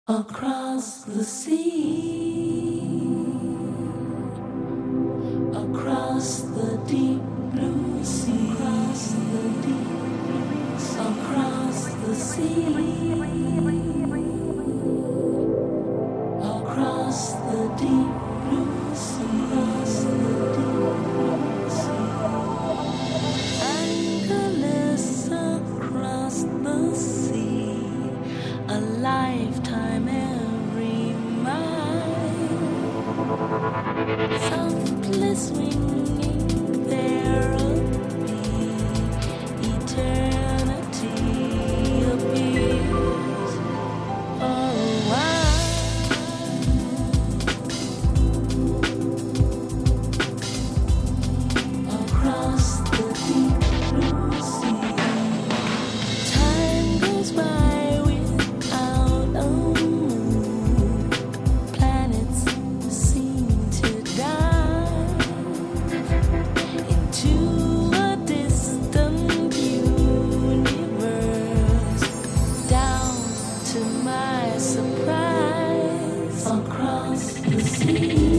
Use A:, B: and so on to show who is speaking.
A: Across the sea, across the deep blue sea, across the sea, across the deep blue sea, anchorless across the sea, a lifetime every mile, softly swinging there eternity appears for a while. Across the deep blue sea, time goes by without a moon. Planets seem to die into a distant universe. Down to my surprise, across the sea.